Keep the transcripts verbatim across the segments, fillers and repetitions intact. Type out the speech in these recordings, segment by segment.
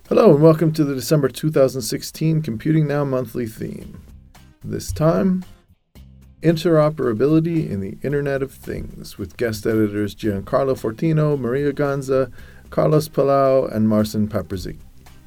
Hello and welcome to the December two thousand sixteen Computing Now monthly theme. This time, interoperability in the Internet of Things, with guest editors Giancarlo Fortino, Maria Ganza, Carlos Palau, and Marcin Paprzik.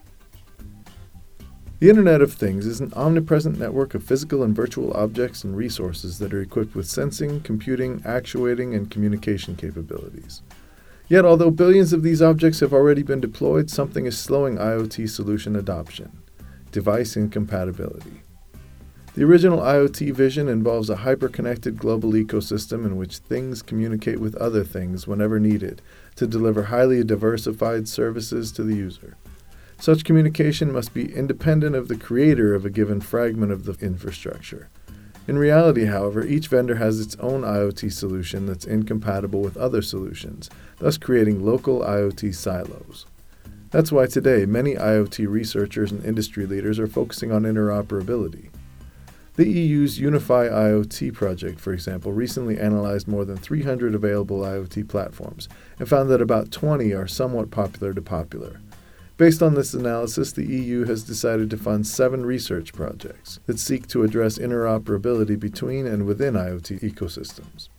The Internet of Things is an omnipresent network of physical and virtual objects and resources that are equipped with sensing, computing, actuating, and communication capabilities. Yet, although billions of these objects have already been deployed, something is slowing IoT solution adoption: device incompatibility. The original IoT vision involves a hyper-connected global ecosystem in which things communicate with other things whenever needed to deliver highly diversified services to the user. Such communication must be independent of the creator of a given fragment of the infrastructure. In reality, however, each vendor has its own IoT solution that's incompatible with other solutions, thus creating local IoT silos. That's why today many IoT researchers and industry leaders are focusing on interoperability. The E U's Unify IoT project, for example, recently analyzed more than three hundred available IoT platforms and found that about twenty are somewhat popular to popular. Based on this analysis, the E U has decided to fund seven research projects that seek to address interoperability between and within IoT ecosystems.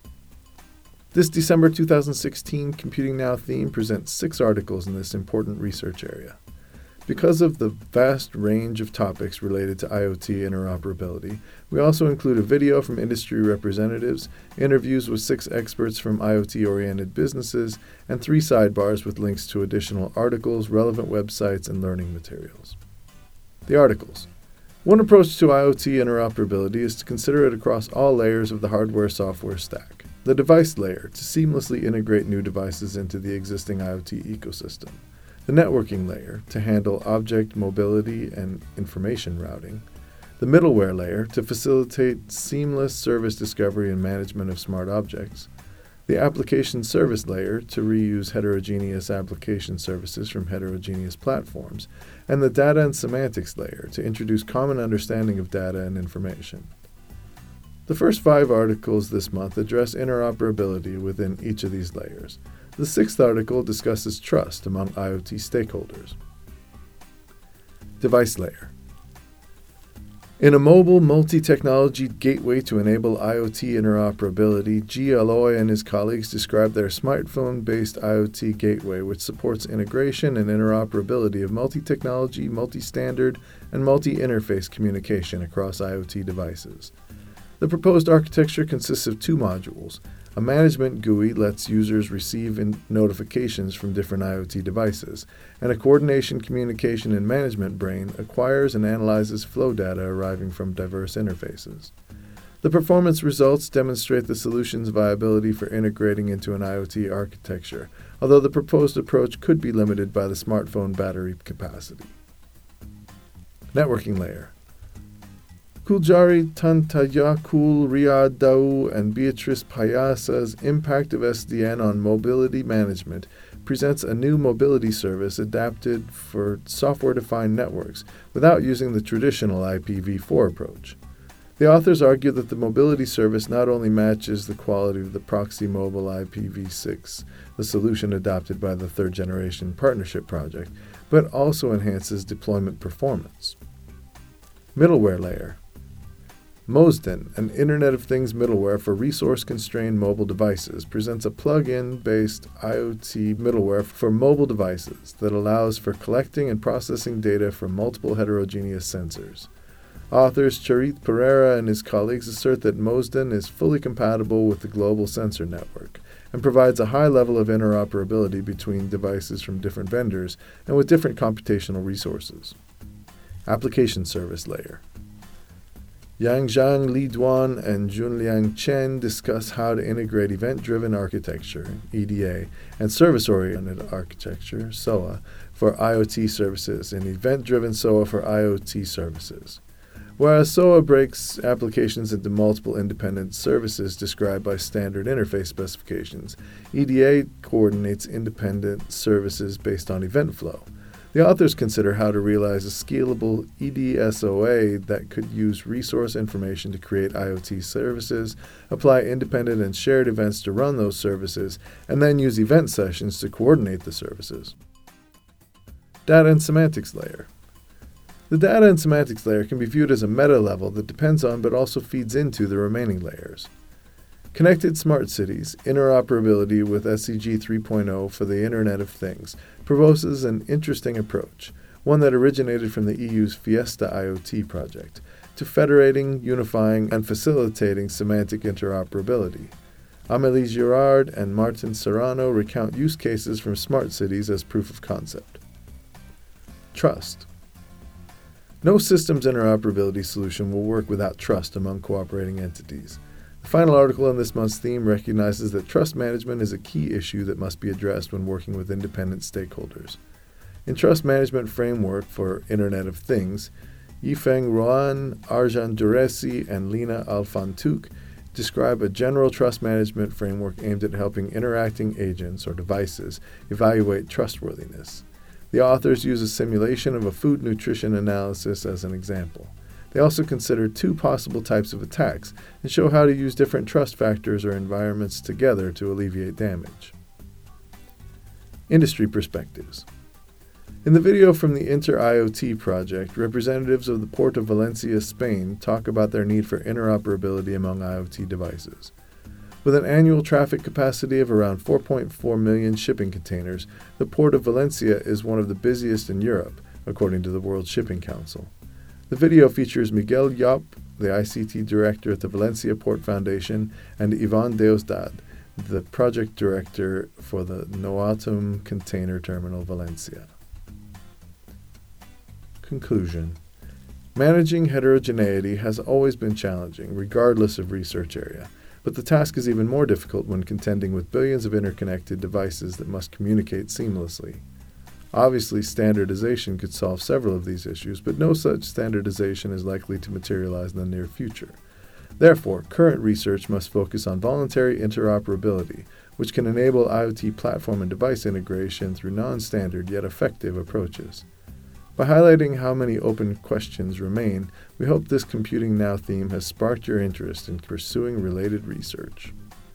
This December two thousand sixteen Computing Now theme presents six articles in this important research area. Because of the vast range of topics related to IoT interoperability, we also include a video from industry representatives, interviews with six experts from IoT-oriented businesses, and three sidebars with links to additional articles, relevant websites, and learning materials. The articles. One approach to IoT interoperability is to consider it across all layers of the hardware-software stack. The device layer, to seamlessly integrate new devices into the existing IoT ecosystem. The networking layer, to handle object mobility and information routing. The middleware layer, to facilitate seamless service discovery and management of smart objects. The application service layer, to reuse heterogeneous application services from heterogeneous platforms. And the data and semantics layer, to introduce common understanding of data and information. The first five articles this month address interoperability within each of these layers. The sixth article discusses trust among IoT stakeholders. Device layer. In a mobile, multi-technology gateway to enable IoT interoperability, G. Alloy and his colleagues described their smartphone-based IoT gateway, which supports integration and interoperability of multi-technology, multi-standard, and multi-interface communication across IoT devices. The proposed architecture consists of two modules. A management G U I lets users receive in notifications from different IoT devices, and a coordination, communication, and management brain acquires and analyzes flow data arriving from diverse interfaces. The performance results demonstrate the solution's viability for integrating into an IoT architecture, although the proposed approach could be limited by the smartphone battery capacity. Networking layer. Kuljari Tantayakul Riyadau and Beatrice Payasa's Impact of S D N on Mobility Management presents a new mobility service adapted for software-defined networks without using the traditional I P v four approach. The authors argue that the mobility service not only matches the quality of the Proxy Mobile I P v six, the solution adopted by the Third Generation Partnership Project, but also enhances deployment performance. Middleware layer. Mosden, an Internet of Things middleware for resource-constrained mobile devices, presents a plug-in-based IoT middleware for mobile devices that allows for collecting and processing data from multiple heterogeneous sensors. Authors Charit Pereira and his colleagues assert that Mosden is fully compatible with the global sensor network and provides a high level of interoperability between devices from different vendors and with different computational resources. Application service layer. Yangzhang Li Duan and Junliang Chen discuss how to integrate event-driven architecture, E D A, and service-oriented architecture, S O A, for IoT services and event-driven S O A for IoT services. Whereas S O A breaks applications into multiple independent services described by standard interface specifications, E D A coordinates independent services based on event flow. The authors consider how to realize a scalable E D S O A that could use resource information to create IoT services, apply independent and shared events to run those services, and then use event sessions to coordinate the services. Data and semantics layer. The data and semantics layer can be viewed as a meta level that depends on but also feeds into the remaining layers. Connected Smart Cities, interoperability with S C G three point oh for the Internet of Things, proposes an interesting approach, one that originated from the E U's Fiesta IoT project, to federating, unifying, and facilitating semantic interoperability. Amélie Girard and Martin Serrano recount use cases from smart cities as proof of concept. Trust. No systems interoperability solution will work without trust among cooperating entities. The final article in this month's theme recognizes that trust management is a key issue that must be addressed when working with independent stakeholders. In Trust Management Framework for Internet of Things, Yifeng Ruan, Arjan Duresi, and Lina Alfantuk describe a general trust management framework aimed at helping interacting agents or devices evaluate trustworthiness. The authors use a simulation of a food nutrition analysis as an example. They also consider two possible types of attacks and show how to use different trust factors or environments together to alleviate damage. Industry perspectives. In the video from the Inter-IoT project, representatives of the Port of Valencia, Spain, talk about their need for interoperability among IoT devices. With an annual traffic capacity of around four point four million shipping containers, the Port of Valencia is one of the busiest in Europe, according to the World Shipping Council. The video features Miguel Yop, the I C T director at the Valencia Port Foundation, and Ivan Deusdad, the project director for the Noatum Container Terminal Valencia. Conclusion. Managing heterogeneity has always been challenging, regardless of research area, but the task is even more difficult when contending with billions of interconnected devices that must communicate seamlessly. Obviously, standardization could solve several of these issues, but no such standardization is likely to materialize in the near future. Therefore, current research must focus on voluntary interoperability, which can enable IoT platform and device integration through non-standard yet effective approaches. By highlighting how many open questions remain, we hope this Computing Now theme has sparked your interest in pursuing related research.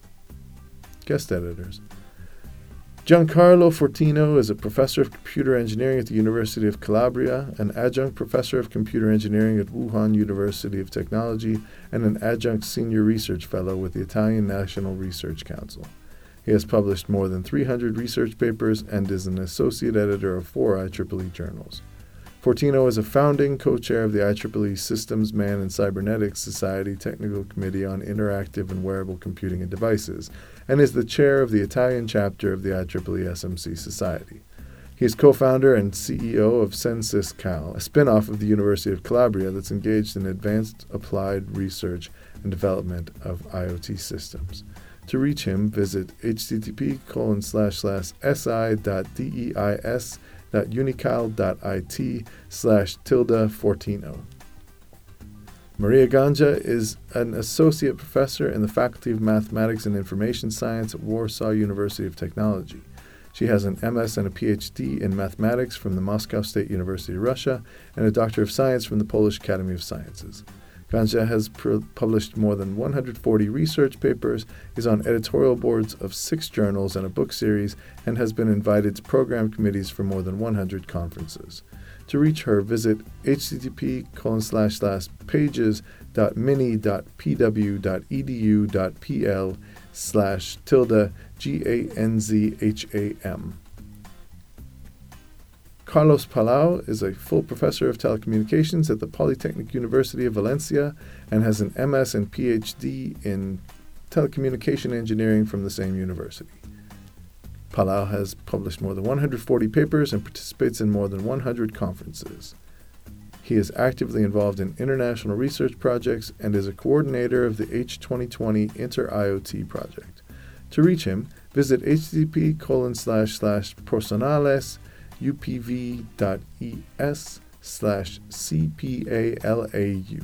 Guest editors. Giancarlo Fortino is a professor of computer engineering at the University of Calabria, an adjunct professor of computer engineering at Wuhan University of Technology, and an adjunct senior research fellow with the Italian National Research Council. He has published more than three hundred research papers and is an associate editor of four I triple E journals. Fortino is a founding co-chair of the I triple E Systems Man and Cybernetics Society Technical Committee on Interactive and Wearable Computing and Devices, and is the chair of the Italian chapter of the I triple E S M C Society. He is co-founder and C E O of SenSysCal, a spin-off of the University of Calabria that's engaged in advanced applied research and development of IoT systems. To reach him, visit http colon slash slash si.deis unical.it slash tilde Fortino. Maria Ganja is an associate professor in the Faculty of Mathematics and Information Science at Warsaw University of Technology. She has an M S and a P H D in mathematics from the Moscow State University, Russia, and a Doctor of Science from the Polish Academy of Sciences. Ganja has pr- published more than one hundred forty research papers, is on editorial boards of six journals and a book series, and has been invited to program committees for more than one hundred conferences. To reach her, visit http colon slash slash pages.mini.pw.edu.pl slash tilde G-A-N-Z-H-A-M. Carlos Palau is a full professor of telecommunications at the Polytechnic University of Valencia and has an M S and P H D in telecommunication engineering from the same university. Palau has published more than one hundred forty papers and participates in more than one hundred conferences. He is actively involved in international research projects and is a coordinator of the H twenty twenty Inter-IoT project. To reach him, visit http colon slash slash personales upv.es slash cpalau.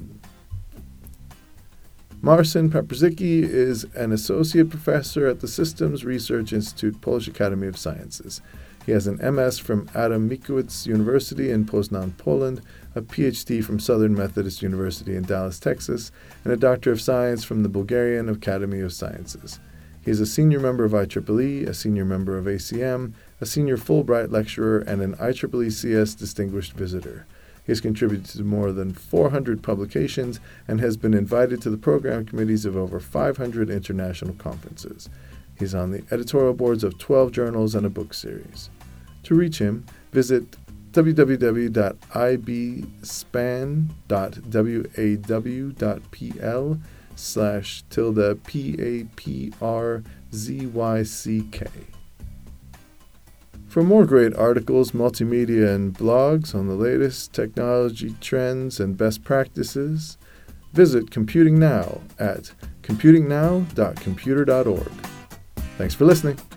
Marcin Paprzycki is an associate professor at the Systems Research Institute, Polish Academy of Sciences. He has an M S from Adam Mickiewicz University in Poznan, Poland, a P H D from Southern Methodist University in Dallas, Texas, and a Doctor of Science from the Bulgarian Academy of Sciences. He is a senior member of I triple E, a senior member of A C M, a senior Fulbright lecturer, and an I triple E C S distinguished visitor. He has contributed to more than four hundred publications and has been invited to the program committees of over five hundred international conferences. He's on the editorial boards of twelve journals and a book series. To reach him, visit w w w dot i b span dot waw.pl slash tilde P-A-P-R-Z-Y-C-K. For more great articles, multimedia, and blogs on the latest technology trends and best practices, visit Computing Now at computing now dot computer dot org. Thanks for listening.